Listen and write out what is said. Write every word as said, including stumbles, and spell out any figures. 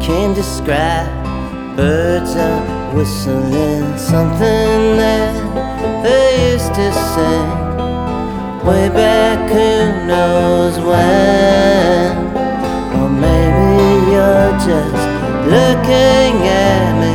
can't describe. Birds are whistling something that they used to sing way back who knows when. Or maybe you're just looking at me